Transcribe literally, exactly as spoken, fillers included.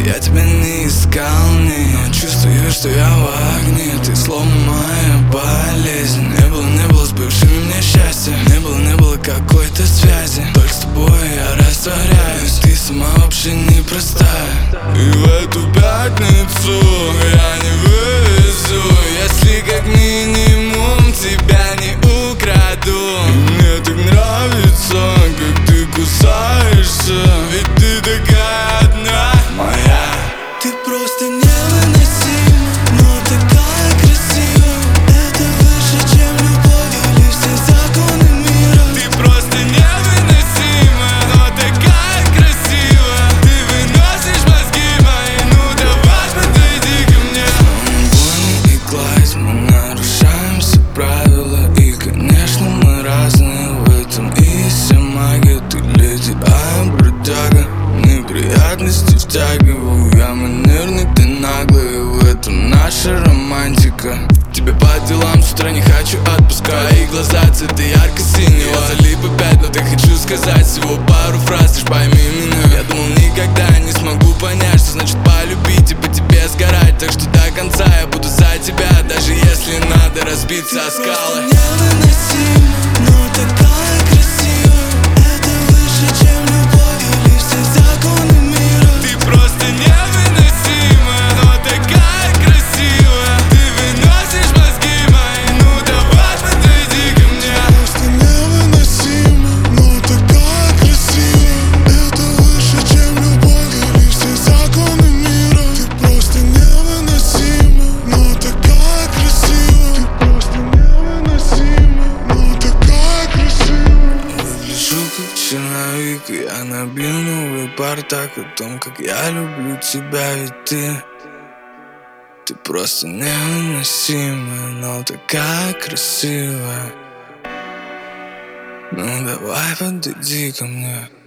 Я тебя не искал, не, но чувствую, что я в огне. Ты словно моя болезнь. Не было, не было с бывшими мне счастья. Не было, не было какой-то связи. Только с тобой я растворяюсь. Ты сама вообще непростая. И в эту пятницу я не вывезу, если как минимум тебя не украду. И мне так нравится, как ты кусаешься, ведь ты такая одна моя. Ты просто невыносима, но такая красивая. Это выше, чем любовь или все законы мира. Ты просто невыносима, но такая красивая. Ты выносишь мозги мои, ну давай подойди ко мне. Бонни и Клайд, мы нарушаем все правила. И конечно мы разные, в этом и вся магия. Ты леди, а я бродяга. Неприятности втягиваю, я манерный, ты наглый. В этом наша романтика. Тебе по делам с утра не хочу отпускать. И глаза цвета ярко-синего. Я залип опять, но ты хочу сказать всего пару фраз, лишь пойми меня. Я думал, никогда не смогу понять, что значит полюбить и по тебе сгорать. Так что до конца я буду за тебя, даже если надо разбиться о скалы. Невыносима, но такая красивая. Это выше, чем любовь или все законы мира. Ты просто невыносима, но такая красивая. Ты выносишь мозги мои, ну давай подойди ко мне. Просто невыносима, но такая красивая. Это выше, чем любовь или все законы мира. Ты просто невыносима, но такая красивая. Ты просто невыносима, но такая красивая. Выгляжу как черновик, и я набил новый бардак о том, как я люблю тебя, ведь ты Ты просто невыносимая, но такая красивая. Ну давай подойди ко мне.